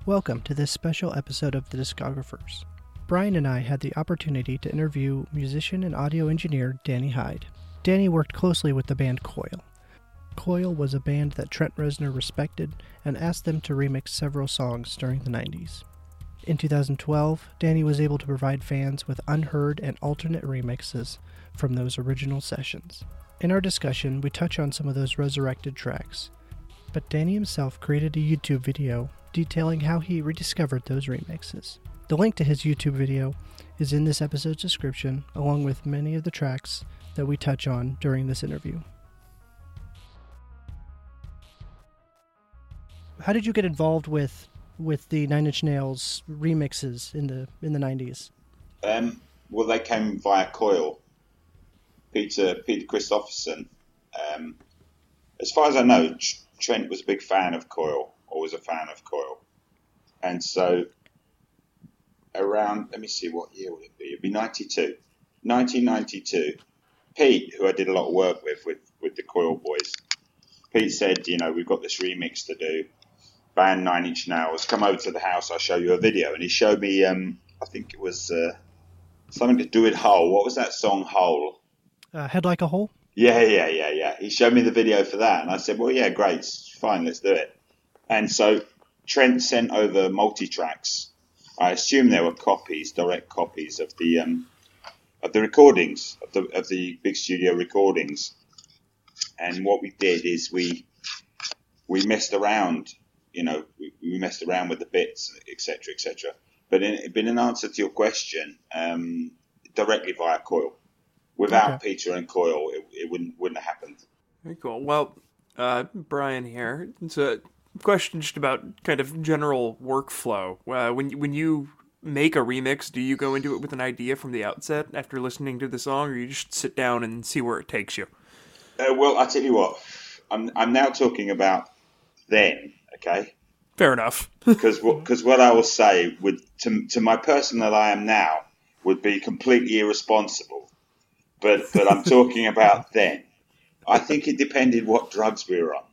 Welcome to this special episode of The Discographers. Brian and I had the opportunity to interview musician and audio engineer Danny Hyde. Danny worked closely with the band Coil. Coil was a band that Trent Reznor respected and asked them to remix several songs during the 90s. In 2012, Danny was able to provide fans with unheard and alternate remixes from those original sessions. In our discussion, we touch on some of those resurrected tracks, but Danny himself created a YouTube video detailing how he rediscovered those remixes. The link to his YouTube video is in this episode's description, along with many of the tracks that we touch on during this interview. How did you get involved with the Nine Inch Nails remixes in the 90s? Well, they came via Coil. Peter Christopherson. As far as I know, Trent was a big fan of Coil, or was a fan of Coil. And so around, let me see, what year would it be? It'd be 1992. Pete, who I did a lot of work with the Coil boys, Pete said, we've got this remix to do. Band 9 Inch Nails, come over to the house, I'll show you a video. And he showed me, I think it was something to do with Hole. What was that song, Hole? Head Like a Hole? Yeah. He showed me the video for that. And I said, well, yeah, great, fine, let's do it. And so Trent sent over multi-tracks. I assume there were direct copies of the recordings, of the big studio recordings. And what we did is we messed around, we messed around with the bits, etc., etc. But in answer to your question, directly via Coil. Without Peter and Coil, it wouldn't have happened. Very cool. Well, Brian here. It's a question just about kind of general workflow. When you make a remix, do you go into it with an idea from the outset after listening to the song, or you just sit down and see where it takes you? Well, I tell you what, I'm now talking about then. Okay. Fair enough. Because what I will say to my person that I am now would be completely irresponsible. But I'm talking about then. I think it depended what drugs we were on.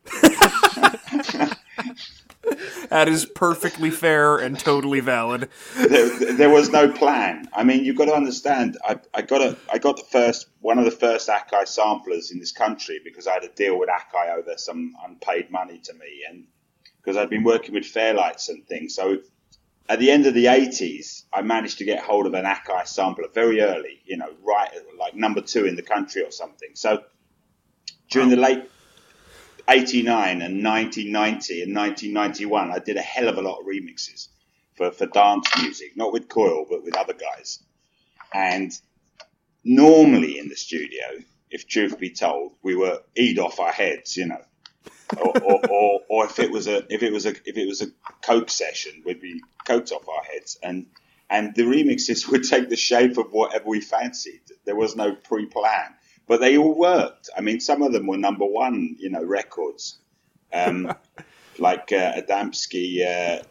That is perfectly fair and totally valid. There was no plan. I mean, you've got to understand. I got one of the first Akai samplers in this country because I had a deal with Akai over some unpaid money to me, and because I'd been working with Fairlights and things. So at the end of the 80s, I managed to get hold of an Akai sampler very early. Right like number 2 in the country or something. So during the late 89 and 1990 and 1991, I did a hell of a lot of remixes for dance music, not with Coil, but with other guys. And normally in the studio, if truth be told, we were eat off our heads, or if it was a coke session, we'd be coked off our heads, and the remixes would take the shape of whatever we fancied. There was no pre-plan. But they all worked. I mean, some of them were number one, records, like Adamski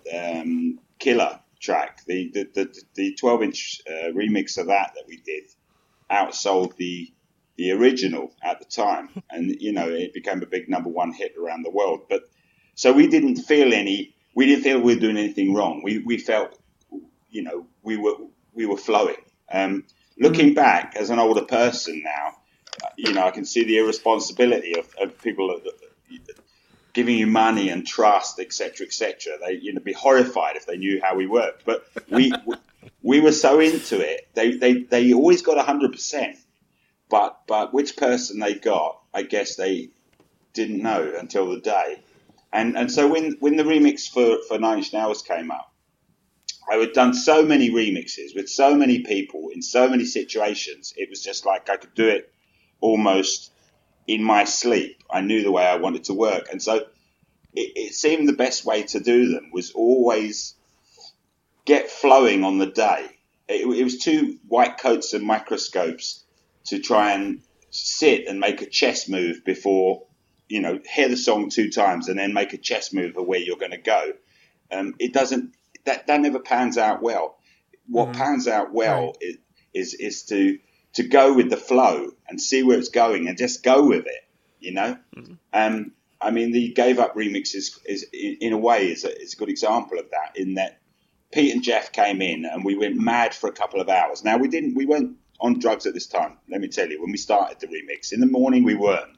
Killer track. The 12-inch remix of that we did outsold the original at the time, and it became a big number one hit around the world. But so we didn't feel we were doing anything wrong. We felt, we were flowing. Looking back as an older person now. I can see the irresponsibility of people giving you money and trust, etc., etc. They'd be horrified if they knew how we worked. But we were so into it. They always got 100%. But which person they got, I guess they didn't know until the day. And so when the remix for Nine Inch Nails came up, I had done so many remixes with so many people in so many situations. It was just like I could do it almost in my sleep. I knew the way I wanted to work. And so it seemed the best way to do them was always get flowing on the day. It was 2 white coats and microscopes to try and sit and make a chess move before, hear the song 2 times and then make a chess move of where you're going to go. It doesn't, that never pans out well. What pans out well is to go with the flow and see where it's going and just go with it, I mean, the Gave Up remix is in a way is a good example of that, in that Pete and Jeff came in and we went mad for a couple of hours. Now, we weren't on drugs at this time, let me tell you. When we started the remix, in the morning we weren't.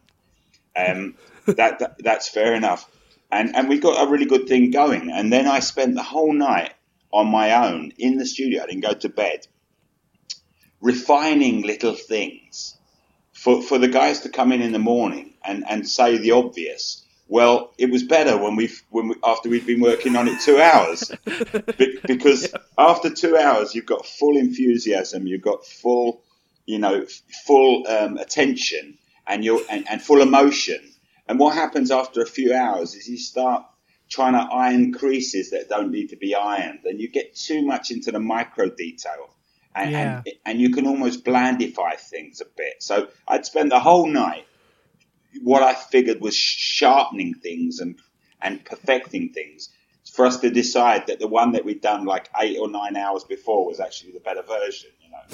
That's fair enough. And we got a really good thing going. And then I spent the whole night on my own in the studio. I didn't go to bed, refining little things for the guys to come in the morning and say the obvious. Well, it was better when after we'd been working on it 2 hours, because after 2 hours you've got full enthusiasm, you've got full attention, and full emotion. And what happens after a few hours is you start trying to iron creases that don't need to be ironed, and you get too much into the micro detail, and you can almost blandify things a bit. So I'd spend the whole night, what I figured was sharpening things and perfecting things for us to decide that the one that we'd done like 8 or 9 hours before was actually the better version,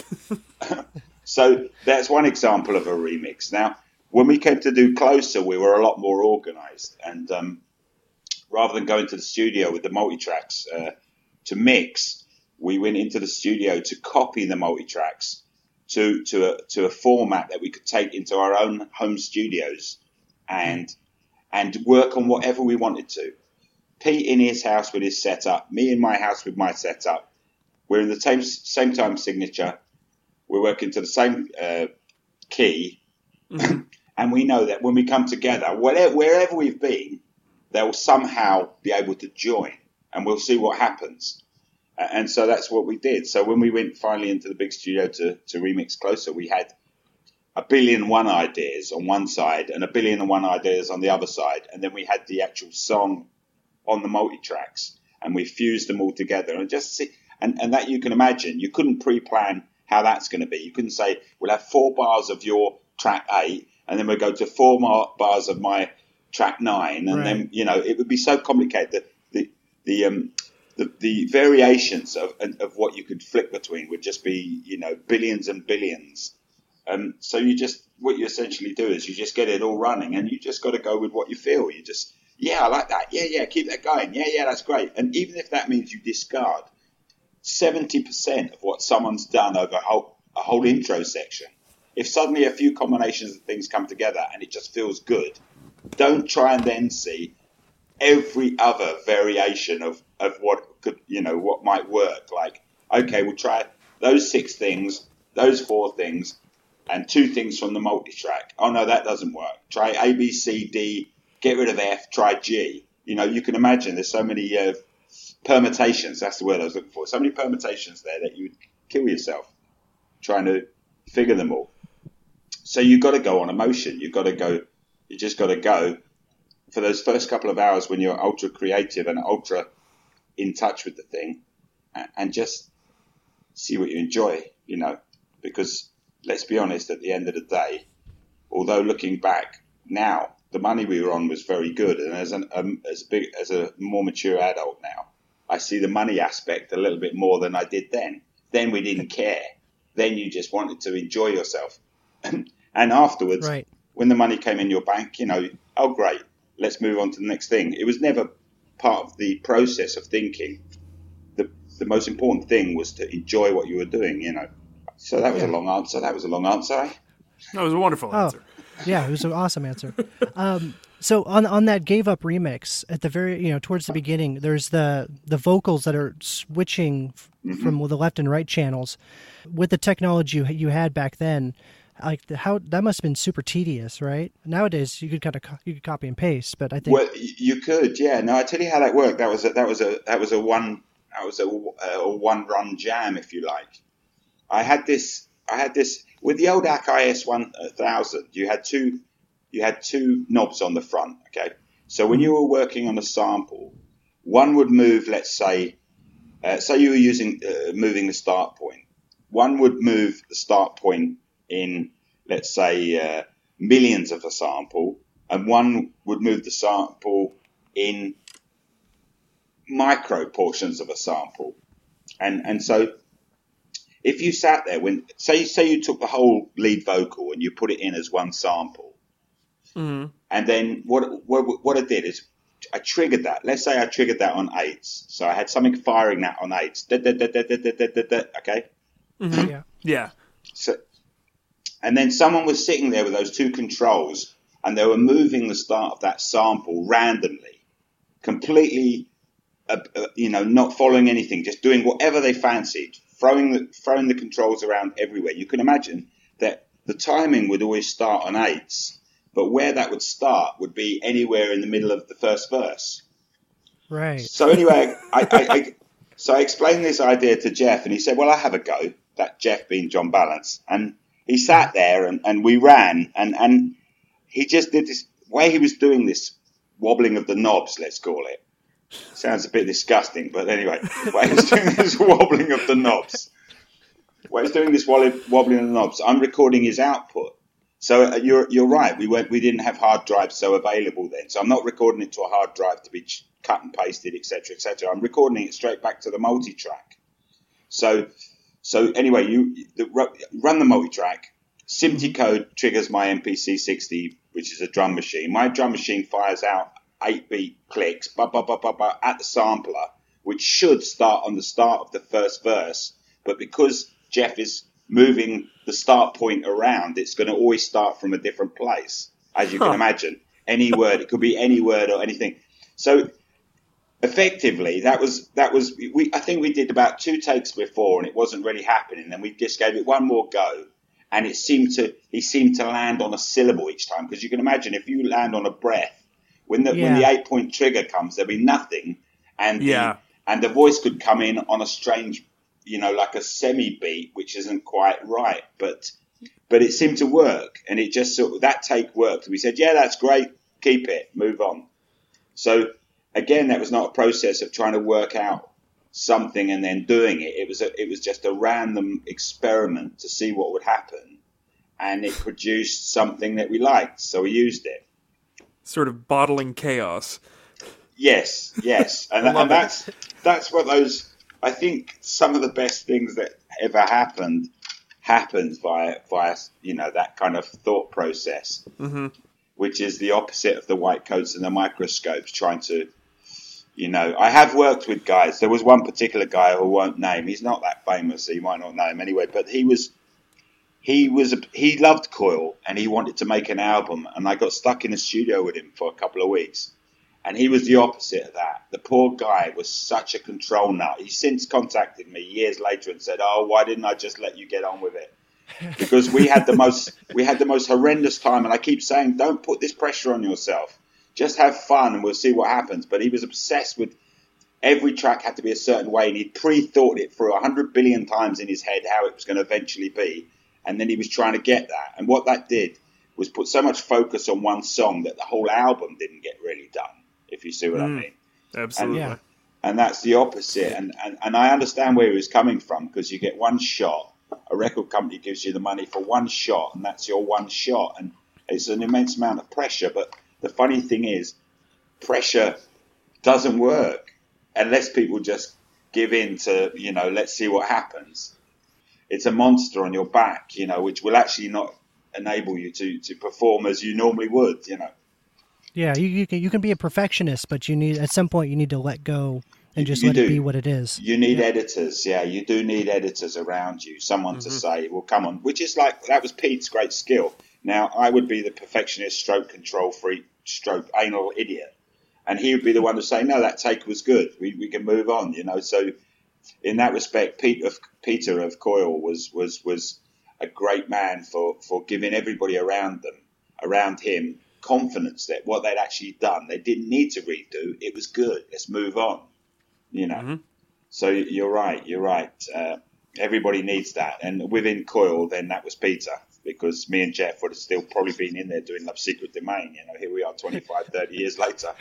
So that's one example of a remix. Now, when we came to do Closer, we were a lot more organized, and rather than going to the studio with the multitracks to mix, we went into the studio to copy the multitracks to a format that we could take into our own home studios and work on whatever we wanted to. Pete in his house with his setup, me in my house with my setup. We're in the same time signature. We're working to the same key. Mm-hmm. And we know that when we come together, wherever we've been, they'll somehow be able to join, and we'll see what happens. And so that's what we did. So when we went finally into the big studio to remix Closer, we had 1,000,000,001 ideas on one side and 1,000,000,001 ideas on the other side. And then we had the actual song on the multi-tracks, and we fused them all together. And just see, and that you can imagine, you couldn't pre-plan how that's going to be. You couldn't say, we'll have 4 bars of your track 8, and then we'll go to 4 more bars of my track 9. And then, it would be so complicated that the variations of what you could flick between would just be, billions and billions. So what you essentially do is you just get it all running, and you just got to go with what you feel. You just, I like that. Yeah, keep that going. Yeah, that's great. And even if that means you discard 70% of what someone's done over a whole intro section, if suddenly a few combinations of things come together and it just feels good, don't try and then see every other variation of what could, what might work. Like, okay, we'll try those 6 things, those 4 things, and 2 things from the multi-track. Oh no, that doesn't work. Try A, B, C, D, get rid of F, try G. You can imagine there's so many permutations. That's the word I was looking for. So many permutations there that you would kill yourself trying to figure them all. So you've got to go on emotion. You just got to go for those first couple of hours when you're ultra creative and ultra in touch with the thing, and just see what you enjoy, because let's be honest, at the end of the day, although looking back now, the money we were on was very good. And as a more mature adult now, I see the money aspect a little bit more than I did then. Then we didn't care. Then you just wanted to enjoy yourself. And afterwards, right, when the money came in your bank, oh, great, let's move on to the next thing. It was never part of the process of thinking. The most important thing was to enjoy what you were doing, So that was a long answer. Eh? That was a wonderful answer. Yeah, it was an awesome answer. So on that Gave Up remix, at the very, towards the beginning, there's the vocals that are switching from the left and right channels. With the technology you had back then, like that must have been super tedious, right? Nowadays you could you could copy and paste, but I think you could, yeah. No, I tell you how that worked. That was a one run jam, if you like. I had this with the old Akai S1000. You had two knobs on the front. Okay, so when you were working on a sample, one would move. Let's say you were moving the start point. One would move the start point in, let's say, millions of a sample, and one would move the sample in micro portions of a sample. And so if you sat there, say you took the whole lead vocal and you put it in as one sample, And then what I did is I triggered that. Let's say I triggered that on 8s. So I had something firing that on 8s. Okay? Yeah. So, and then someone was sitting there with those two controls, and they were moving the start of that sample randomly, completely, not following anything, just doing whatever they fancied, throwing the controls around everywhere. You can imagine that the timing would always start on 8s, but where that would start would be anywhere in the middle of the first verse. Right. So anyway, I explained this idea to Jeff, and he said, well, I have a go. That Jeff being John Balance. And he sat there and we ran, and he just did this way he was doing this wobbling of the knobs, let's call it. Sounds a bit disgusting, but anyway, the way he was doing this wobbling of the knobs. While he's doing this wobbling of the knobs, I'm recording his output. So you're right. We didn't have hard drives so available then. So I'm not recording it to a hard drive to be cut and pasted, etc., etc. I'm recording it straight back to the multi-track. So anyway, run the multi-track. SMPTE triggers my MPC 60, which is a drum machine. My drum machine fires out 8-beat clicks at the sampler, which should start on the start of the first verse. But because Jeff is moving the start point around, it's going to always start from a different place, as you can imagine. Any word, it could be any word or anything. So effectively, I think we did about 2 takes before, and it wasn't really happening. Then we just gave it one more go, and he seemed to land on a syllable each time. Because you can imagine if you land on a breath, when the 8-point trigger comes, there'll be nothing, and the voice could come in on a strange, like a semi beat, which isn't quite right, but it seemed to work, and it just that take worked. We said, yeah, that's great, keep it, move on. So. Again, that was not a process of trying to work out something and then doing it. It was just a random experiment to see what would happen, and it produced something that we liked, so we used it. Sort of bottling chaos. Yes, and that's what those. I think some of the best things that ever happened via that kind of thought process, which is the opposite of the white coats and the microscopes trying to. I have worked with guys. There was one particular guy who I won't name. He's not that famous, so you might not know him anyway. But he loved Coil, and he wanted to make an album. And I got stuck in the studio with him for a couple of weeks. And he was the opposite of that. The poor guy was such a control nut. He's since contacted me years later and said, "Oh, why didn't I just let you get on with it?" Because we had the most horrendous time. And I keep saying, don't put this pressure on yourself. Just have fun and we'll see what happens. But he was obsessed with every track had to be a certain way, and he'd pre-thought it through 100 billion times in his head how it was going to eventually be. And then he was trying to get that. And what that did was put so much focus on one song that the whole album didn't get really done, if you see what I mean. Absolutely. And that's the opposite. And I understand where he was coming from, because you get one shot. A record company gives you the money for one shot, and that's your one shot. And it's an immense amount of pressure. But the funny thing is, pressure doesn't work unless people just give in to, let's see what happens. It's a monster on your back, which will actually not enable you to perform as you normally would, Yeah, you can be a perfectionist, but at some point you need to let go and just let it be what it is. You need editors, you do need editors around you, someone to say, well, come on, which is like, that was Pete's great skill. Now, I would be the perfectionist, stroke control freak, stroke anal idiot. And he would be the one to say, no, that take was good. We can move on, So in that respect, Peter of Coil was a great man for giving everybody around him confidence that what they'd actually done, they didn't need to redo. It was good. Let's move on, So you're right. Everybody needs that. And within Coil, then that was Peter. Because me and Jeff would have still probably been in there doing Love Secret Domain. Here we are 25, 30 years later.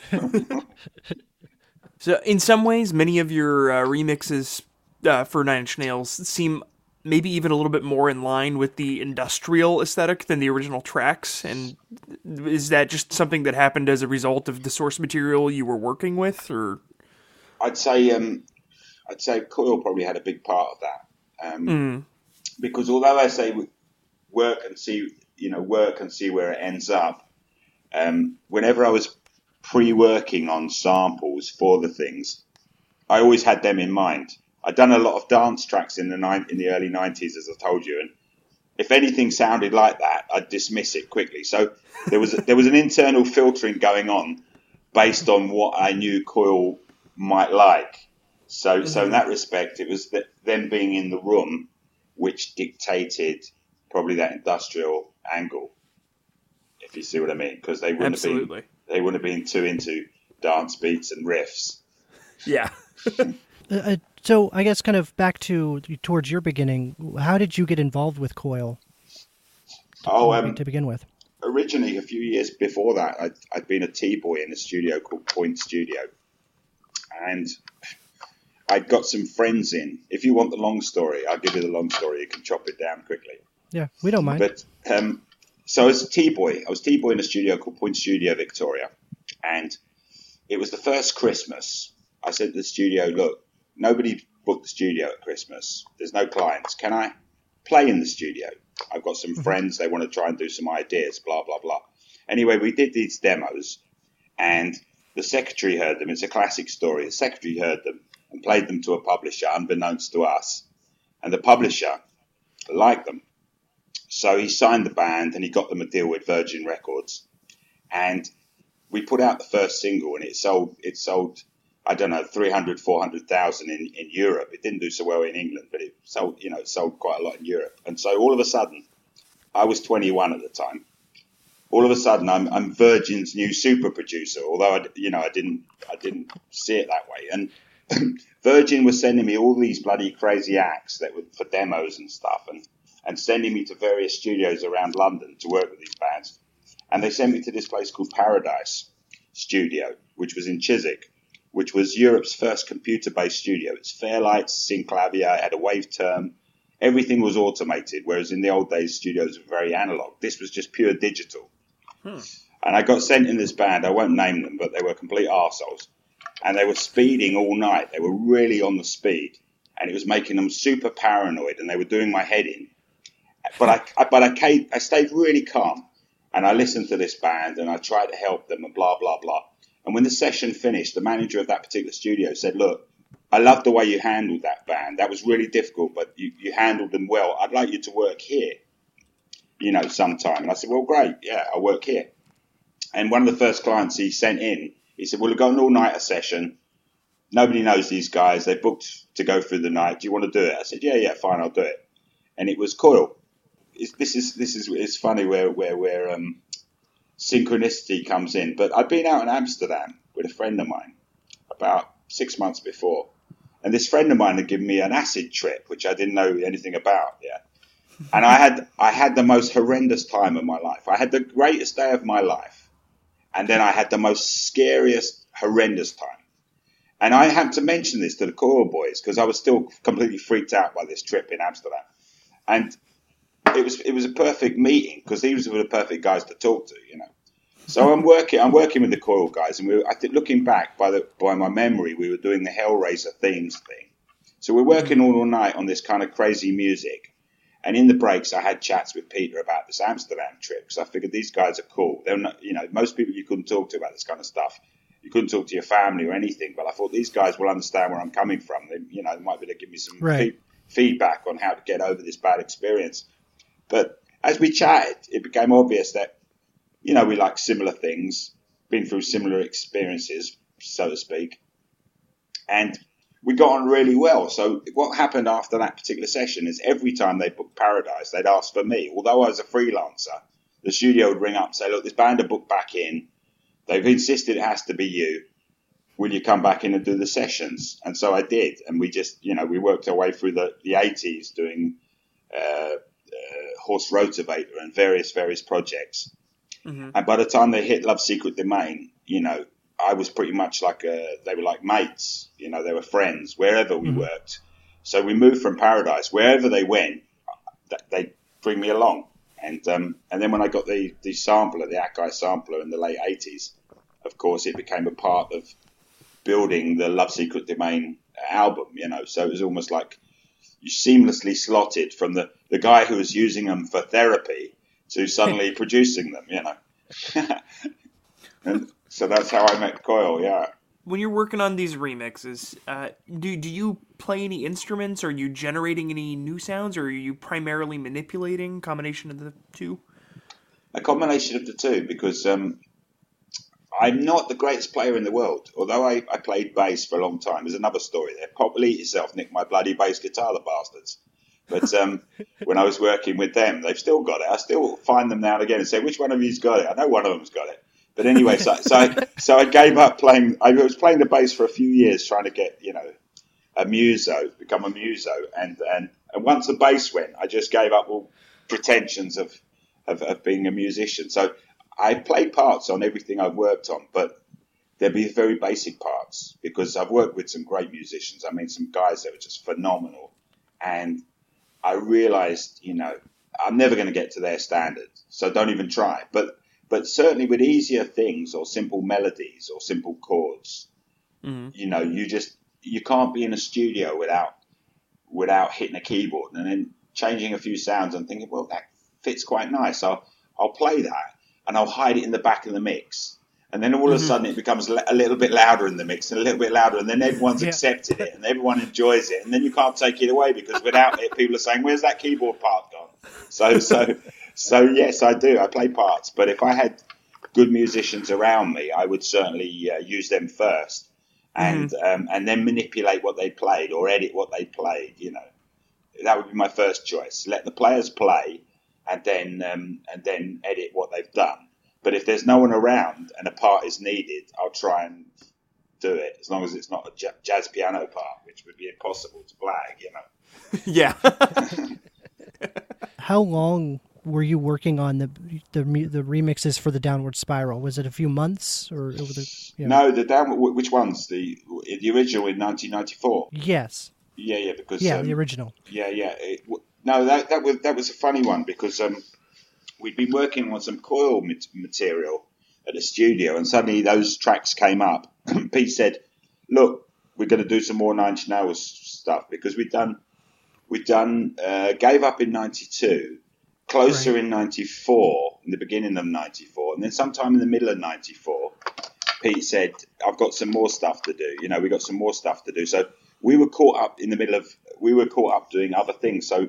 So in some ways, many of your remixes for Nine Inch Nails seem maybe even a little bit more in line with the industrial aesthetic than the original tracks. And is that just something that happened as a result of the source material you were working with? Or I'd say Coil probably had a big part of that. Because although I say work and see where it ends up, whenever I was pre-working on samples for the things, I always had them in mind. I'd done a lot of dance tracks in the early 90s, as I told you, and if anything sounded like that, I'd dismiss it quickly. So there was an internal filtering going on based on what I knew Coil might like. So in that respect, it was them being in the room which dictated probably that industrial angle, if you see what I mean, because they wouldn't have been too into dance beats and riffs. Yeah. So I guess kind of back towards your beginning, how did you get involved with Coil? To begin with. Originally, a few years before that, I'd been a T-boy in a studio called Point Studio, and I'd got some friends in. If you want the long story, I'll give you the long story. You can chop it down quickly. Yeah, we don't mind. But so as a T-boy, I was T-boy in a studio called Point Studio Victoria, and it was the first Christmas. I said to the studio, look, nobody booked the studio at Christmas. There's no clients. Can I play in the studio? I've got some friends. They want to try and do some ideas, blah, blah, blah. Anyway, we did these demos, and the secretary heard them. It's a classic story. The secretary heard them and played them to a publisher, unbeknownst to us. And the publisher liked them. So he signed the band, and he got them a deal with Virgin Records. And we put out the first single, and it sold, I don't know, 300, 400,000 in Europe. It didn't do so well in England, but it sold quite a lot in Europe. And so all of a sudden, I was 21 at the time. All of a sudden, I'm Virgin's new super producer, although I didn't see it that way. And Virgin was sending me all these bloody crazy acts that were for demos and stuff, and sending me to various studios around London to work with these bands. And they sent me to this place called Paradise Studio, which was in Chiswick, which was Europe's first computer-based studio. It's Fairlights, Synclavier, had a wave term. Everything was automated, whereas in the old days, studios were very analog. This was just pure digital. And I got sent in this band. I won't name them, but they were complete arseholes. And they were speeding all night. They were really on the speed. And it was making them super paranoid, and they were doing my head in. But I stayed really calm. And I listened to this band, and I tried to help them, and blah, blah, blah. And when the session finished, the manager of that particular studio said, look, I love the way you handled that band. That was really difficult, but you handled them well. I'd like you to work here, sometime. And I said, well, great. Yeah, I'll work here. And one of the first clients he sent in, he said, well, we've got an all-nighter session. Nobody knows these guys. They booked to go through the night. Do you want to do it? I said, yeah, fine, I'll do it. And it was Coil. It's funny where synchronicity comes in. But I'd been out in Amsterdam with a friend of mine about 6 months before. And this friend of mine had given me an acid trip, which I didn't know anything about. Yeah. And I had the most horrendous time of my life. I had the greatest day of my life. And then I had the most scariest, horrendous time. And I had to mention this to the Coil boys because I was still completely freaked out by this trip in Amsterdam. And it was a perfect meeting because these were the perfect guys to talk to, So I'm working with the Coil guys, and I think looking back by my memory, we were doing the Hellraiser themes thing. So we're working all night on this kind of crazy music, and in the breaks, I had chats with Peter about this Amsterdam trip because I figured these guys are cool. They're not, most people you couldn't talk to about this kind of stuff. You couldn't talk to your family or anything, but I thought these guys will understand where I'm coming from. They might be able to give me some feedback on how to get over this bad experience. But as we chatted, it became obvious that, we like similar things, been through similar experiences, so to speak. And we got on really well. So what happened after that particular session is every time they booked Paradise, they'd ask for me. Although I was a freelancer, the studio would ring up and say, look, this band are booked back in. They've insisted it has to be you. Will you come back in and do the sessions? And so I did. And we just, we worked our way through the 80s doing Horse Rotavator and various projects. Mm-hmm. And by the time they hit Love Secret Domain, I was pretty much they were like mates, they were friends wherever we worked. So we moved from Paradise, wherever they went, they'd bring me along. And then when I got the sampler, the Akai sampler in the late 80s, of course, it became a part of building the Love Secret Domain album, so it was almost like you seamlessly slotted from the guy who was using them for therapy to suddenly producing them, And so that's how I met Coil, yeah. When you're working on these remixes, do you play any instruments? Are you generating any new sounds, or are you primarily manipulating? Combination of the two? A combination of the two, because I'm not the greatest player in the world. Although I played bass for a long time. There's another story there. Probably eat yourself, nick my bloody bass guitar, the bastards. But when I was working with them, they've still got it. I still find them now and again and say, which one of you's got it? I know one of them's got it. But anyway, so I gave up playing. I was playing the bass for a few years, trying to get, become a muso. And once the bass went, I just gave up all pretensions of being a musician. So I played parts on everything I've worked on, but they'll be very basic parts because I've worked with some great musicians. I mean, some guys that were just phenomenal. And I realized, I'm never going to get to their standard, so don't even try. But certainly with easier things or simple melodies or simple chords, you can't be in a studio without hitting a keyboard and then changing a few sounds and thinking, well, that fits quite nice. I'll play that. And I'll hide it in the back of the mix. And then all of a sudden it becomes a little bit louder in the mix and a little bit louder. And then everyone's accepted it and everyone enjoys it. And then you can't take it away because without it, people are saying, where's that keyboard part gone? So yes, I do. I play parts. But if I had good musicians around me, I would certainly use them first and then manipulate what they played or edit what they played. That would be my first choice. Let the players play. And then edit what they've done. But if there's no one around and a part is needed, I'll try and do it, as long as it's not a jazz piano part, which would be impossible to blag, Yeah. How long were you working on the remixes for the Downward Spiral? Was it a few months or over the? No, the downward. Which ones? The original in 1994. Yes. Yeah, because the original. Yeah. No, that was a funny one because we'd been working on some Coil material at the studio, and suddenly those tracks came up. Pete said, "Look, we're going to do some more Nine Inch Nails stuff because we'd done Gave Up in '92, Closer in '94, in the beginning of '94, and then sometime in the middle of '94, Pete said, I've got some more stuff to do. We got some more stuff to do. So we were caught up doing other things. So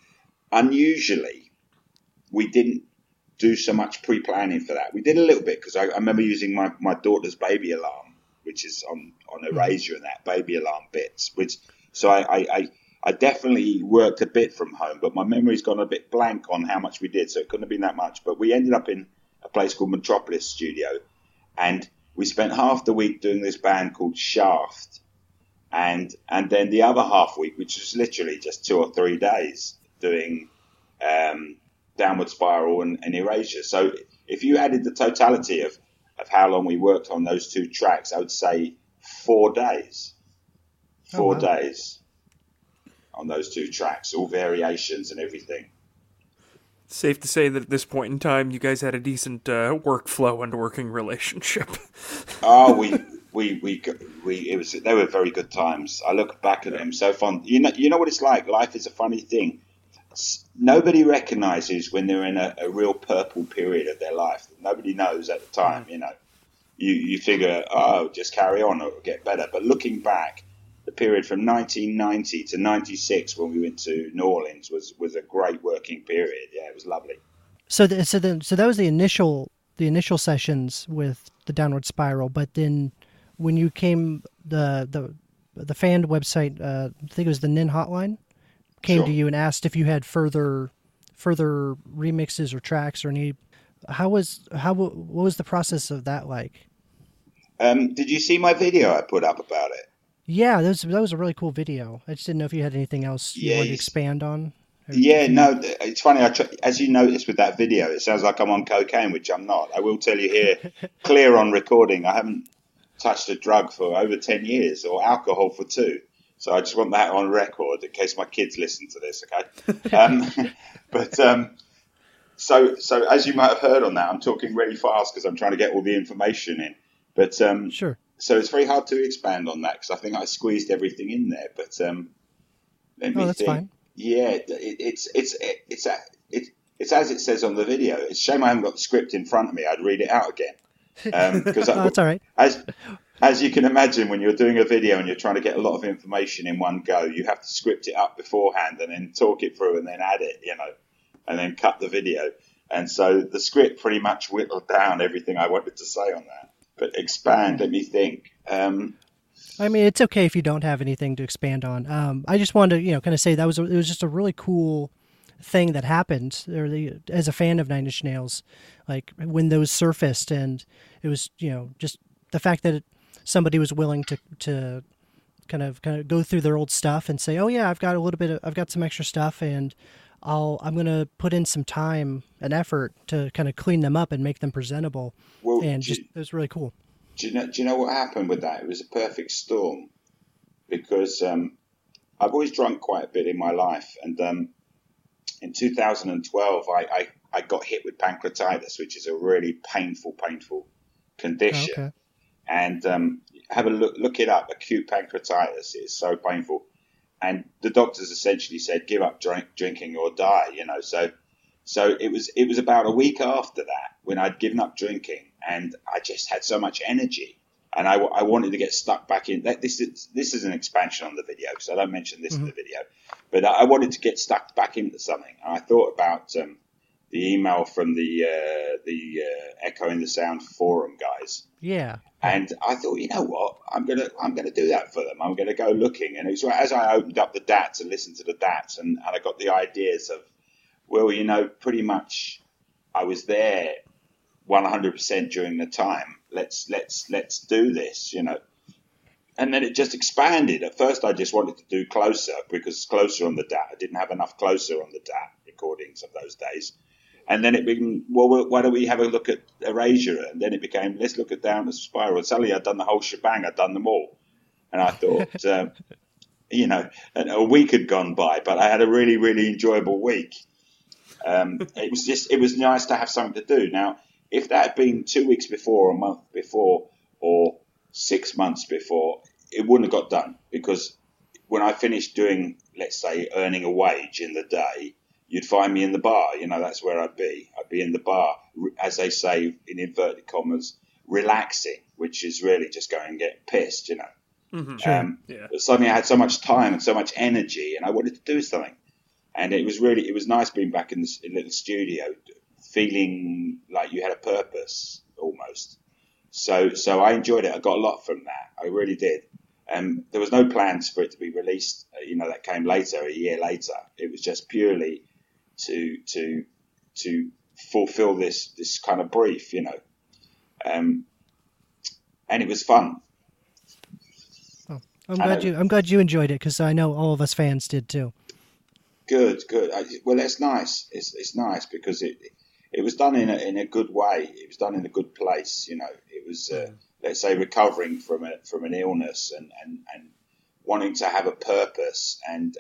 unusually, we didn't do so much pre-planning for that. We did a little bit because I remember using my daughter's baby alarm, which is on Erasure and that baby alarm bits. So I definitely worked a bit from home, but my memory's gone a bit blank on how much we did, so it couldn't have been that much. But we ended up in a place called Metropolis Studio, and we spent half the week doing this band called Shaft, and then the other half week, which was literally just 2 or 3 days, doing Downward Spiral and Erasure. So if you added the totality of how long we worked on those 2 tracks, I would say 4 days. 4 days on those 2 tracks, all variations and everything. Safe to say that at this point in time, you guys had a decent workflow and working relationship. Oh, they were very good times. I look back at them so fun. You know what it's like. Life is a funny thing. Nobody recognizes when they're in a real purple period of their life. Nobody knows at the time. You figure, just carry on, or it'll get better. But looking back, the period from 1990 to 96 when we went to New Orleans was a great working period. Yeah, it was lovely. So that was the initial sessions with the Downward Spiral. But then when you came, the fan website, I think it was the Nin Hotline, came to you and asked if you had further remixes or tracks or any. What was the process of that like? Did you see my video I put up about it? Yeah, that was a really cool video. I just didn't know if you had anything else you wanted to expand on. Yeah, no, it's funny. As you noticed with that video, it sounds like I'm on cocaine, which I'm not. I will tell you here, clear on recording, I haven't touched a drug for over 10 years or alcohol for 2. So I just want that on record in case my kids listen to this, okay? So as you might have heard on that, I'm talking really fast because I'm trying to get all the information in. But sure. So it's very hard to expand on that because I think I squeezed everything in there. But that's fine. Yeah, it's as it says on the video. It's a shame I haven't got the script in front of me. I'd read it out again. Because That's all right. As you can imagine, when you're doing a video and you're trying to get a lot of information in one go, you have to script it up beforehand and then talk it through and then add it, and then cut the video. And so the script pretty much whittled down everything I wanted to say on that. But expand, let me think. I mean, it's okay if you don't have anything to expand on. I just wanted to, kind of say it was just a really cool thing that happened as a fan of Nine Inch Nails, like when those surfaced, and it was, just the fact that somebody was willing to kind of go through their old stuff and say, oh yeah, I've got some extra stuff, and I'm going to put in some time and effort to kind of clean them up and make them presentable. Well, it was really cool. Do you know what happened with that? It was a perfect storm, because I've always drunk quite a bit in my life, and in 2012 I got hit with pancreatitis, which is a really painful condition. Oh, okay. And have a look it up. Acute pancreatitis is so painful, and the doctors essentially said, give up drinking or die. So it was about a week after that when I'd given up drinking, and I just had so much energy, and I wanted to get stuck back in. This is an expansion on the video, so I don't mention this in the video, but I wanted to get stuck back into something. And I thought about the email from the Echoing the Sound forum guys. Yeah. And I thought, you know what, I'm gonna do that for them. I'm gonna go looking, and it was as I opened up the DATs and listened to the DATs, and I got the ideas of, well, pretty much I was there 100% during the time. Let's do this, And then it just expanded. At first, I just wanted to do Closer, because Closer on the DAT, I didn't have enough Closer on the DAT recordings of those days. And then it became, well, why don't we have a look at Erasure? And then it became, let's look at Down the Spiral. And suddenly I'd done the whole shebang. I'd done them all. And I thought, and a week had gone by, but I had a really, really enjoyable week. It was nice to have something to do. Now, if that had been 2 weeks before, a month before, or 6 months before, it wouldn't have got done, because when I finished doing, let's say, earning a wage in the day, you'd find me in the bar. That's where I'd be. I'd be in the bar, as they say in inverted commas, relaxing, which is really just going and getting pissed, Mm-hmm. Sure. But suddenly I had so much time and so much energy, and I wanted to do something. And it was nice being back in the little studio, feeling like you had a purpose almost. So I enjoyed it. I got a lot from that. I really did. There was no plans for it to be released. That came later, a year later. It was just purely to fulfill this kind of brief, and it was fun. Oh, I'm glad you enjoyed it, because I know all of us fans did too. Good. Well, that's nice. It's nice because it was done in a good way. It was done in a good place. It was let's say recovering from an illness and wanting to have a purpose and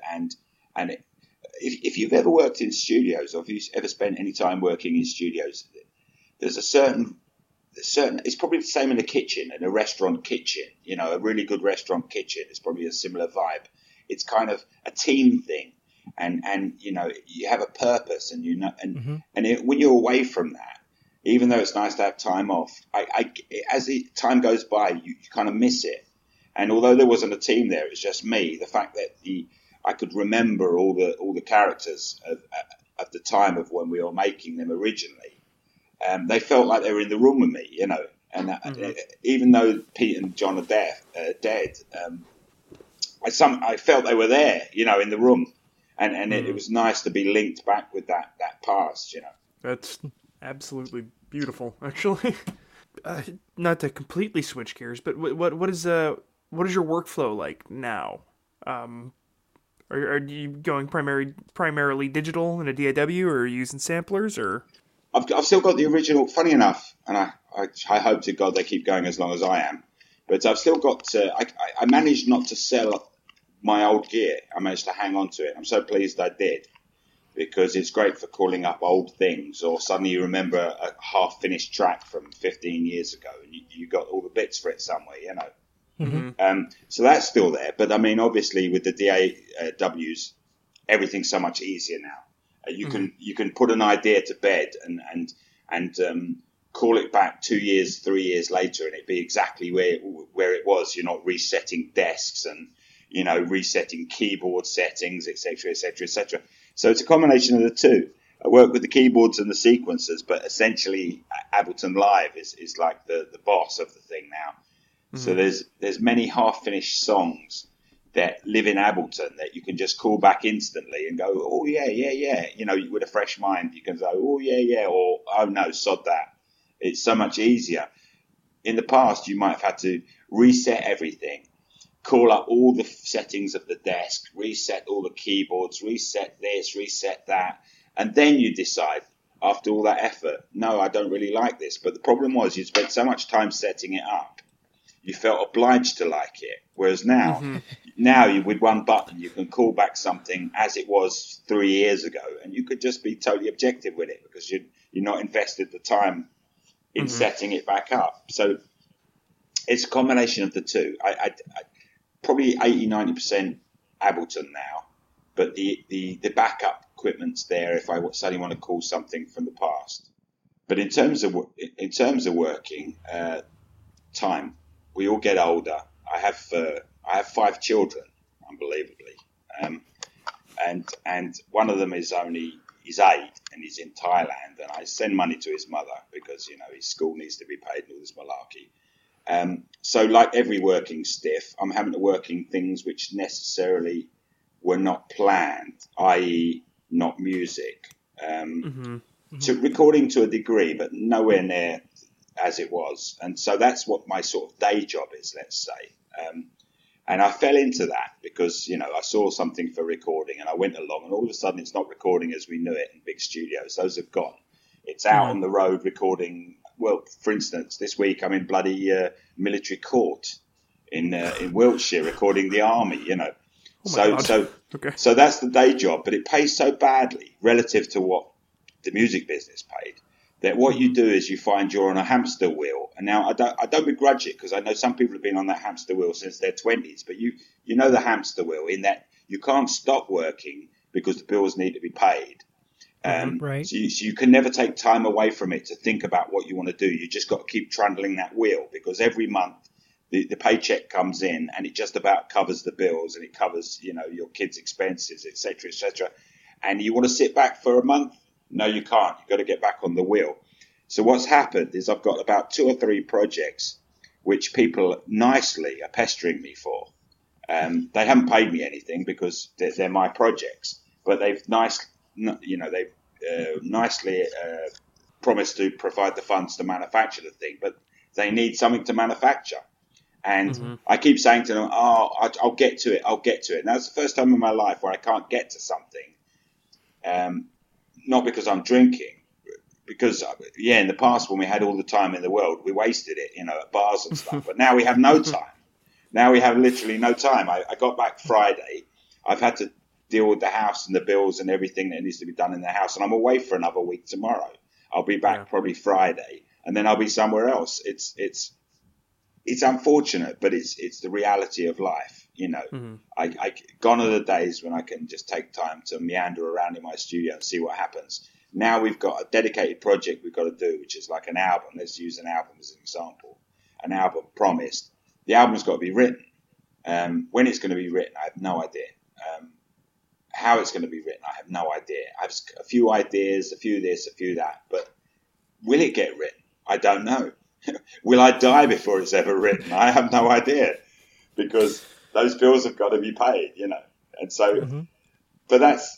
if you've ever worked in studios, or if you've ever spent any time working in studios, there's a certain it's probably the same in a kitchen, in a restaurant kitchen. A really good restaurant kitchen is probably a similar vibe. It's kind of a team thing. And you have a purpose, and when you're away from that, even though it's nice to have time off, as the time goes by, you kind of miss it. And although there wasn't a team there, it was just me. The fact that I could remember all the characters of the time of when we were making them originally, they felt like they were in the room with me, And even though Pete and John are dead, I felt they were there, in the room. And it was nice to be linked back with that past, That's absolutely beautiful, actually. Not to completely switch gears, but what is your workflow like now? Are you going primarily digital in a DAW, or are you using samplers, or? I've still got the original. Funny enough, and I hope to God they keep going as long as I am. But I've still got. I managed not to sell my old gear. I managed to hang on to it. I'm so pleased I did, because it's great for calling up old things, or suddenly you remember a half-finished track from 15 years ago, and you got all the bits for it somewhere, Mm-hmm. So that's still there. But I mean, obviously with the DAWs, everything's so much easier now. You can put an idea to bed and call it back 2 years, 3 years later, and it'd be exactly where it was. You're not resetting desks and, resetting keyboard settings, etc., etc., etc. So it's a combination of the two. I work with the keyboards and the sequencers, but essentially Ableton Live is like the boss of the thing now. Mm-hmm. So there's many half-finished songs that live in Ableton that you can just call back instantly and go, oh, yeah. With a fresh mind, you can go, oh, yeah, or, oh, no, sod that. It's so much easier. In the past, you might have had to reset everything, call up all the settings of the desk, reset all the keyboards, reset this, reset that, and then you decide, after all that effort, no, I don't really like this. But the problem was you spent so much time setting it up, you felt obliged to like it. Whereas now, with one button, you can call back something as it was 3 years ago, and you could just be totally objective with it because you're not invested the time in setting it back up. So it's a combination of the two. I probably 80-90% Ableton now, but the backup equipment's there if I suddenly want to call something from the past. But in terms of working time, we all get older. I have 5 children, unbelievably, and one of them is 8 and he's in Thailand, and I send money to his mother because his school needs to be paid and all this malarkey. So like every working stiff, I'm having to work in things which necessarily were not planned, i.e. not music. To recording to a degree, but nowhere near as it was. And so that's what my sort of day job is, let's say. And I fell into that because, I saw something for recording and I went along, and all of a sudden it's not recording as we knew it in big studios. Those have gone. It's out on the road recording. Well, for instance, this week I'm in bloody military court in Wiltshire recording the army, So that's the day job, but it pays so badly relative to what the music business paid that what you do is you find you're on a hamster wheel. And now I don't begrudge it because I know some people have been on that hamster wheel since their 20s, but you know the hamster wheel in that you can't stop working because the bills need to be paid. Right. So you can never take time away from it to think about what you want to do. You just got to keep trundling that wheel because every month the paycheck comes in and it just about covers the bills and it covers, your kids' expenses, et cetera, and you want to sit back for a month? No, you can't. You've got to get back on the wheel. So what's happened is I've got about 2 or 3 projects which people nicely are pestering me for. They haven't paid me anything because they're my projects, but they've nicely promised to provide the funds to manufacture the thing, but they need something to manufacture. And I keep saying to them, I'll get to it. And that's the first time in my life where I can't get to something. Not because I'm drinking, because, in the past when we had all the time in the world, we wasted it, at bars and stuff. But now we have no time. Now we have literally no time. I got back Friday. I've had to deal with the house and the bills and everything that needs to be done in the house. And I'm away for another week tomorrow. I'll be back probably Friday, and then I'll be somewhere else. It's unfortunate, but it's the reality of life. I gone are the days when I can just take time to meander around in my studio and see what happens. Now we've got a dedicated project we've got to do, which is like an album. Let's use an album as an example. An album promised. The album's got to be written. When it's going to be written, I have no idea. How it's going to be written, I have no idea. I have a few ideas, a few this, a few that, but will it get written? I don't know. Will I die before it's ever written? I have no idea because those bills have got to be paid, And so, but that's,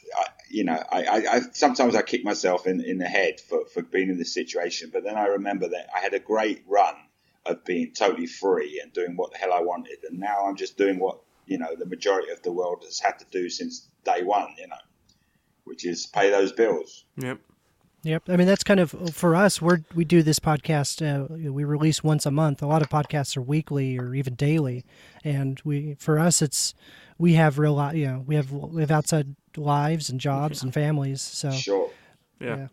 I sometimes I kick myself in the head for being in this situation. But then I remember that I had a great run of being totally free and doing what the hell I wanted. And now I'm just doing what, the majority of the world has had to do since day one, which is pay those bills. Yep. I mean, that's kind of, for us, we do this podcast, we release once a month. A lot of podcasts are weekly or even daily. And for us, we have real, we have outside lives and jobs and families. So sure. Yeah.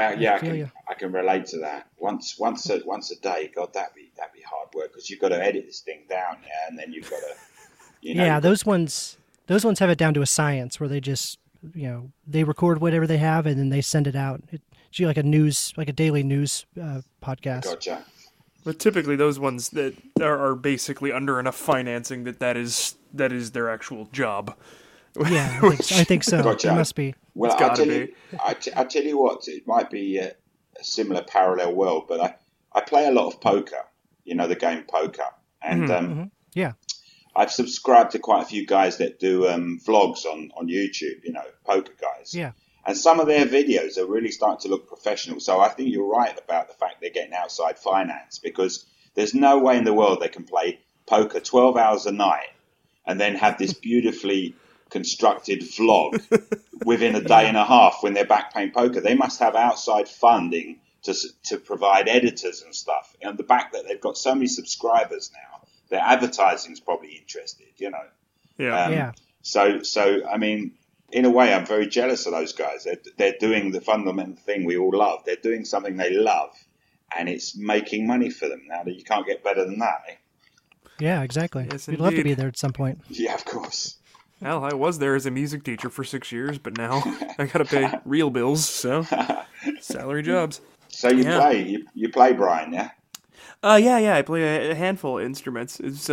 I can relate to that. Once a day, God, that'd be hard work because you've got to edit this thing down, and then you've got to, those ones have it down to a science where they just, they record whatever they have and then they send it out. like a daily news podcast. Gotcha. But typically, those ones that are basically under enough financing that is their actual job. Yeah, I think so. Gotcha. It must be. Well, It's gotta be. I tell you what, it might be a similar parallel world, but I play a lot of poker. You know, the game poker, and Yeah. I've subscribed to quite a few guys that do vlogs on YouTube. You know, poker guys. Yeah. And some of their videos are really starting to look professional. So I think you're right about the fact they're getting outside finance, because there's no way in the world they can play poker 12 hours a night and then have this beautifully constructed vlog within a day and a half when they're back playing poker. They must have outside funding to provide editors and stuff. And the fact that they've got so many subscribers now, their advertising's probably interested, you know. Yeah. So I mean, in a way, I'm very jealous of those guys. They're doing the fundamental thing we all love. They're doing something they love, and it's making money for them. Now, you can't get better than that, eh? Yeah, exactly. Yes, We'd love to indeed. be there at some point. Yeah, of course. Well, I was there as a music teacher for 6 years, but now I gotta pay real bills, so salary jobs. So you play, Brian, yeah? Yeah, I play a handful of instruments. It's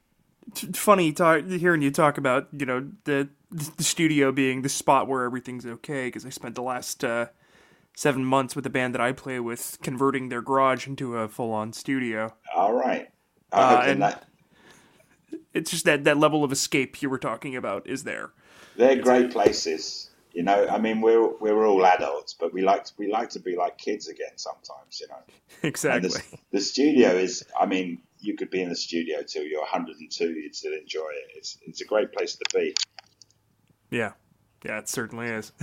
funny hearing you talk about, you know, the studio being the spot where everything's okay, because I spent the last 7 months with the band that I play with converting their garage into a full-on studio. All right. I hope that It's just that level of escape you were talking about is there. they're great places. You know, I mean, we're all adults, but we like to be like kids again sometimes. You know, Exactly. And the studio is. I mean, you could be in the studio till you're 102. You'd still enjoy it. It's a great place to be. Yeah, it certainly is.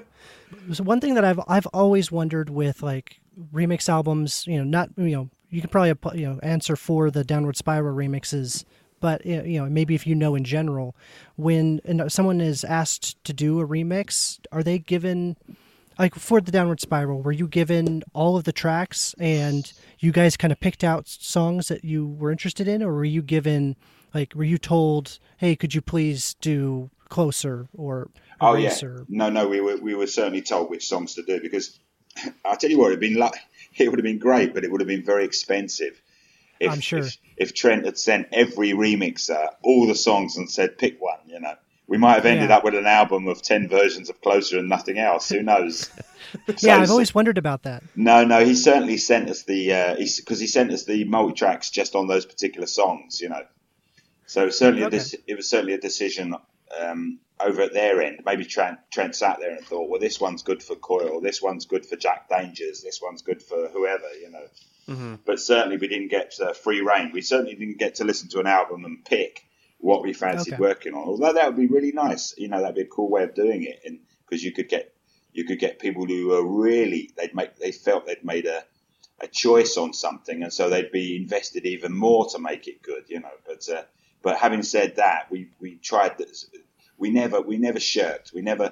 So one thing that I've always wondered with like remix albums, you can probably answer for the Downward Spiral remixes, but maybe if you know in general, when someone is asked to do a remix, are they given, like for the Downward Spiral, were you given all of the tracks and you guys kind of picked out songs that you were interested in, or were you given, like, were you told, hey, could you please do Closer or Eraser? No, we were certainly told which songs to do, because I'll tell you what, it would have been great, but it would have been very expensive. I'm sure. If Trent had sent every remixer all the songs and said, pick one, you know, we might have ended up with an album of 10 versions of Closer and nothing else. Who knows? I've always wondered about that. No, he certainly sent us because he sent us the multi-tracks just on those particular songs, you know. So it was certainly a decision over at their end. Maybe Trent sat there and thought, well, this one's good for Coil, this one's good for Jack Dangers, this one's good for whoever, you know. Mm-hmm. But certainly we didn't get free reign. We certainly didn't get to listen to an album and pick what we fancied working on. Although that would be really nice, you know, that'd be a cool way of doing it, and because you could get people who are really they felt they'd made a choice on something, and so they'd be invested even more to make it good, you know. But having said that, we tried this. We never shirked. We never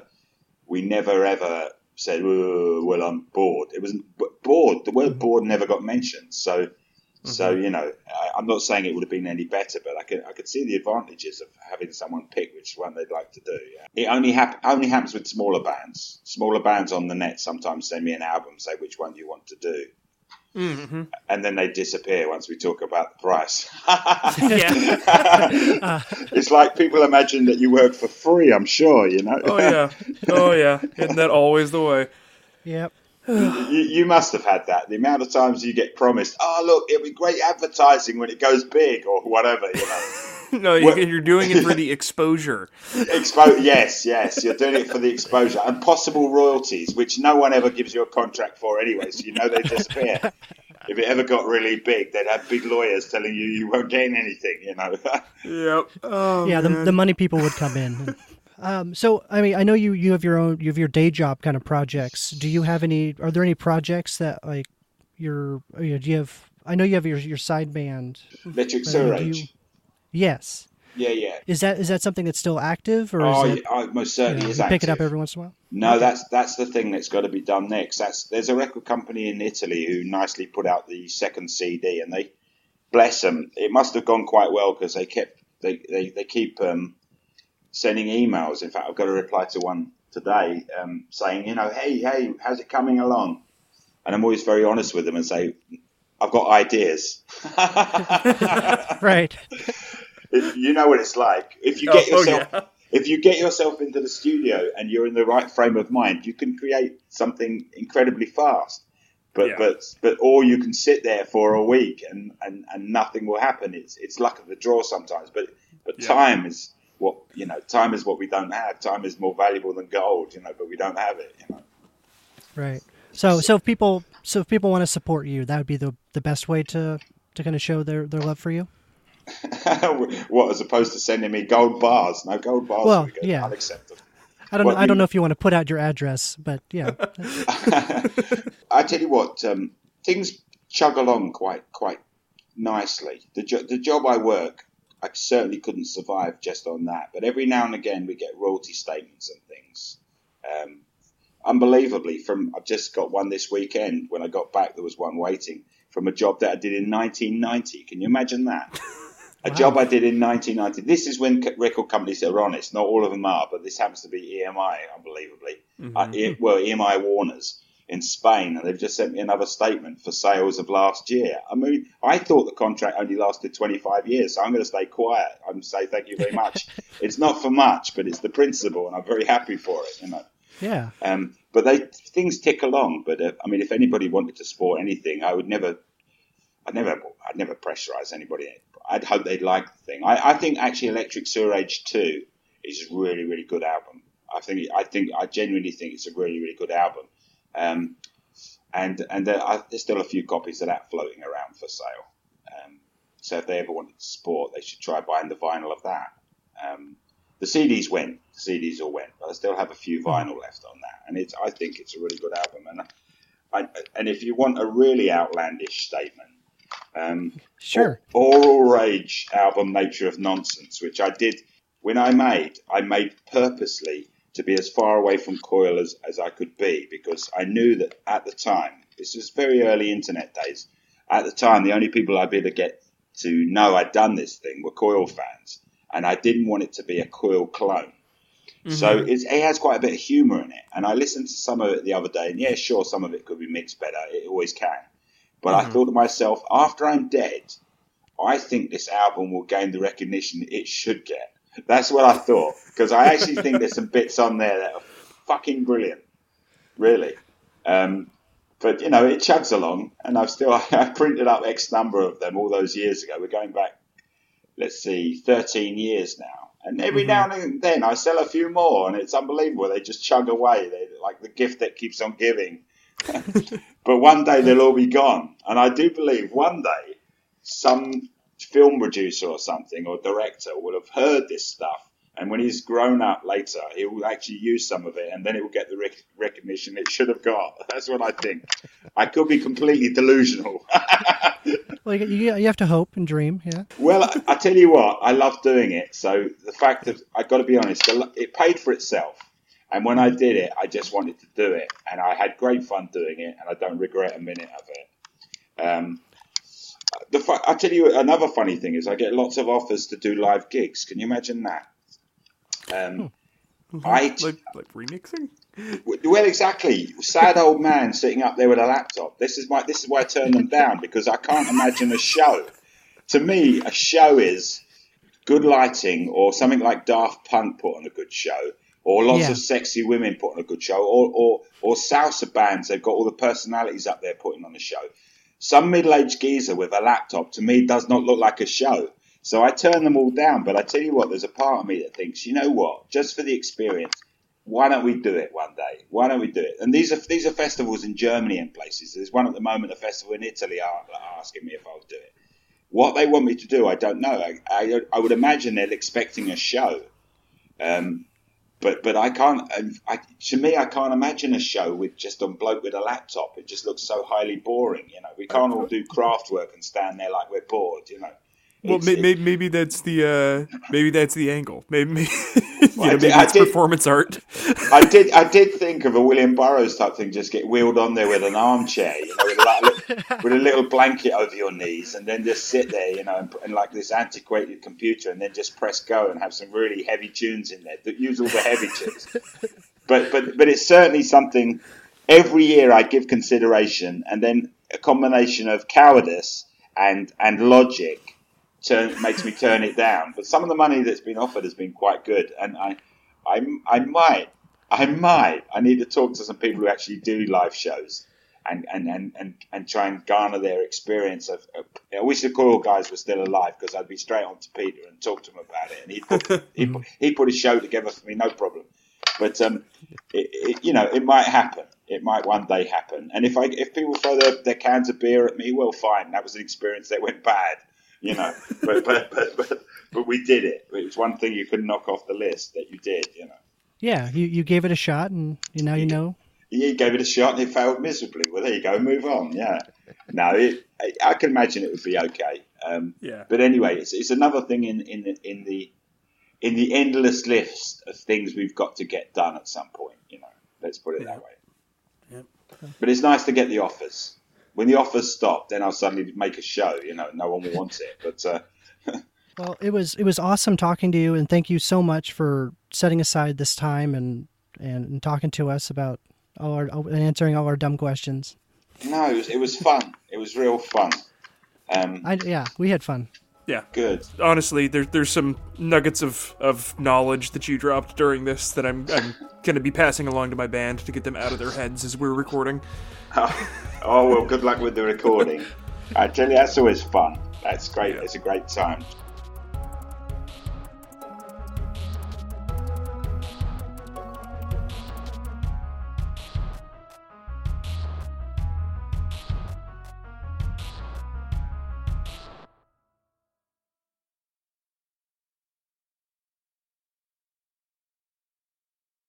ever said, oh, well, I'm bored. It wasn't bored. The word bored never got mentioned. So you know, I'm not saying it would have been any better, but I could see the advantages of having someone pick which one they'd like to do. Yeah. It only happens with smaller bands. Smaller bands on the net sometimes send me an album, say which one do you want to do. Mm-hmm. And then they disappear once we talk about the price. It's like people imagine that you work for free, I'm sure, you know. Oh yeah. Isn't that always the way? Yep. You must have had that. The amount of times you get promised, oh, look, it'll be great advertising when it goes big or whatever, you know. No, you're doing it for the exposure. Yes, you're doing it for the exposure and possible royalties, which no one ever gives you a contract for anyway, so you know they disappear. If it ever got really big, they'd have big lawyers telling you won't gain anything, you know. Yep. Oh, yeah, the money people would come in. So, I mean, I know you have your day job kind of projects. Do you have are there any projects that, like, do you have, I know you have your side band. Electric Surge. Yes. Yeah. Is that something that's still active, or most certainly is you active. pick it up every once in a while? No, that's the thing that's got to be done next. There's a record company in Italy who nicely put out the second CD, and they, bless them, it must have gone quite well because they keep sending emails. In fact, I've got a reply to one today saying, you know, hey, how's it coming along? And I'm always very honest with them and say, I've got ideas. Right. You know what it's like. If you get yourself into the studio and you're in the right frame of mind, you can create something incredibly fast. But or you can sit there for a week and nothing will happen. It's luck of the draw sometimes. But time is what we don't have. Time is more valuable than gold, but we don't have it, Right. So if people want to support you, that would be the best way to kind of show their love for you. What, as opposed to sending me gold bars? No, gold bars Well, would be good. yeah. Unacceptable. I don't know if you want to put out your address, but yeah. I tell you what, things chug along quite nicely. The job I work, I certainly couldn't survive just on that. But every now and again, we get royalty statements and things. Unbelievably, I've just got one this weekend. When I got back, there was one waiting from a job that I did in 1990. Can you imagine that? A job I did in 1990. This is when record companies are honest. Not all of them are, but this happens to be EMI, unbelievably. Mm-hmm. EMI Warners in Spain, and they've just sent me another statement for sales of last year. I mean, I thought the contract only lasted 25 years, so I'm going to stay quiet. I'm going to say thank you very much. It's not for much, but it's the principle, and I'm very happy for it, Yeah. But things tick along. But I mean, if anybody wanted to support anything, I'd never pressurize anybody. I'd hope they'd like the thing. I think actually Electric Sewer Age 2 is a really, really good album. I genuinely think it's a really, really good album. And there's still a few copies of that floating around for sale. So if they ever wanted to support, they should try buying the vinyl of that. The CDs all went, but I still have a few vinyl left on that. And I think it's a really good album. And if you want a really outlandish statement, sure. Oral Rage album Nature of Nonsense, which I did when I made purposely to be as far away from Coil as I could be, because I knew that at the time, this was very early internet days, at the time the only people I'd be able to get to know I'd done this thing were Coil fans, and I didn't want it to be a Coil clone. Mm-hmm. So it has quite a bit of humour in it, and I listened to some of it the other day, and yeah, sure, some of it could be mixed better, it always can. But I thought to myself, after I'm dead, I think this album will gain the recognition it should get. That's what I thought, because I actually think there's some bits on there that are fucking brilliant, really. But, it chugs along, and I printed up X number of them all those years ago. We're going back, 13 years now. And every now and then I sell a few more, and it's unbelievable. They just chug away. They're like the gift that keeps on giving. But one day they'll all be gone. And I do believe one day some film producer or something or director will have heard this stuff. And when he's grown up later, he will actually use some of it, and then it will get the recognition it should have got. That's what I think. I could be completely delusional. Well, you have to hope and dream, yeah. Well, I tell you what, I love doing it. So the fact that I've got to be honest, it paid for itself. And when I did it, I just wanted to do it. And I had great fun doing it, and I don't regret a minute of it. I'll tell you another funny thing is I get lots of offers to do live gigs. Can you imagine that? Like remixing? Well, exactly. Sad old man sitting up there with a laptop. This is why I turn them down, because I can't imagine a show. To me, a show is good lighting, or something like Daft Punk put on a good show, or lots of sexy women put on a good show, or salsa bands. They've got all the personalities up there putting on a show. Some middle-aged geezer with a laptop, to me, does not look like a show. So I turn them all down. But I tell you what, there's a part of me that thinks, you know what, just for the experience, why don't we do it one day? Why don't we do it? And these are festivals in Germany and places. There's one at the moment, a festival in Italy are asking me if I'll do it. What they want me to do, I don't know. I would imagine they're expecting a show. But I can't. To me, I can't imagine a show with just a bloke with a laptop. It just looks so highly boring. We can't all do craft work and stand there like we're bored. Well, maybe that's the angle. Maybe it's performance art. I did think of a William Burroughs type thing. Just get wheeled on there with an armchair, with a little blanket over your knees, and then just sit there, and like this antiquated computer, and then just press go and have some really heavy tunes in there that use all the heavy tunes. But it's certainly something every year I give consideration, and then a combination of cowardice and logic makes me turn it down. But some of the money that's been offered has been quite good, and I need to talk to some people who actually do live shows and try and garner their experience of I wish the Coil guys were still alive, because I'd be straight on to Peter and talk to him about it, and he'd put a show together for me, no problem. But it might happen. It might one day happen. And if people throw their cans of beer at me, well, fine. That was an experience that went bad, But we did it. It was one thing you couldn't knock off the list that you did, Yeah, you gave it a shot, and now you know. You gave it a shot, and it failed miserably. Well, there you go. Move on. Yeah. No, I can imagine it would be okay. But anyway, it's another thing in the endless list of things we've got to get done at some point. Let's put it that way. Yep. But it's nice to get the offers. When the offers stop, then I'll suddenly make a show. No one wants it. But well, it was awesome talking to you, and thank you so much for setting aside this time and talking to us about answering all our dumb questions. No, it was fun. It was real fun. We had fun. Yeah. Good. Honestly, there's some nuggets of knowledge that you dropped during this that I'm going to be passing along to my band to get them out of their heads as we're recording. Oh, well, good luck with the recording. I tell you, that's always fun. That's great. Yeah. It's a great time.